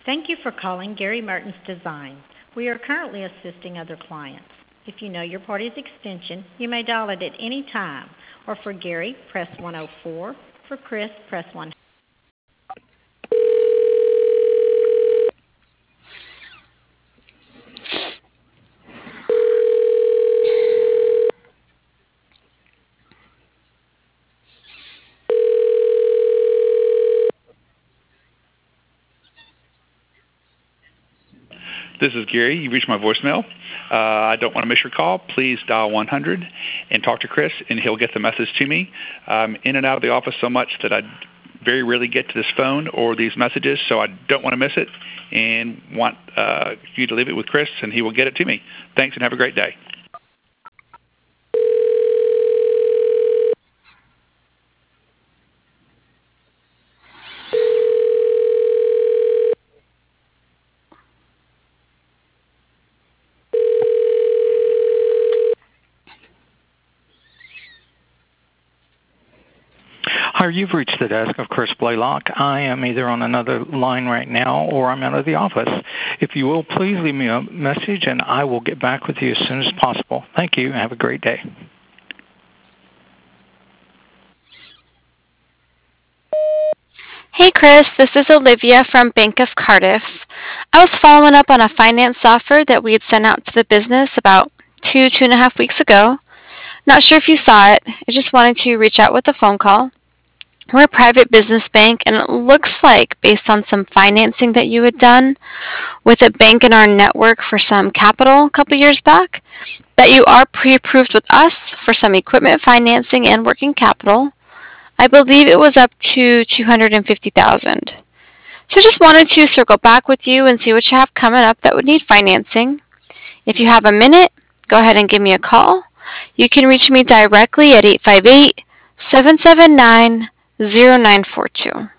Thank you for calling Gary Mertens Design. We are currently assisting other clients. If you know your party's extension, you may dial it at any time. Or for Gary, press 104. For Chris, press 1. This is Gary. You've reached my voicemail. I don't want to miss your call. Please dial 100 and talk to Chris, and he'll get the message to me. I'm in and out of the office so much that I very rarely get to this phone or these messages, so I don't want to miss it and want you to leave it with Chris, and he will get it to me. Thanks, and have a great day. Hi, you've reached the desk of Chris Blaylock. I am either on another line right now or I'm out of the office. If you will, please leave me a message and I will get back with you as soon as possible. Thank you and have a great day. Hey Chris, this is Olivia from Bank of Cardiff. I was following up on a finance offer that we had sent out to the business about 2.5 weeks ago. Not sure if you saw it. I just wanted to reach out with a phone call. We're a private business bank, and it looks like, based on some financing that you had done with a bank in our network for some capital a couple years back, that you are pre-approved with us for some equipment financing and working capital. I believe it was up to $250,000. So just wanted to circle back with you and see what you have coming up that would need financing. If you have a minute, go ahead and give me a call. You can reach me directly at 858-779-0942.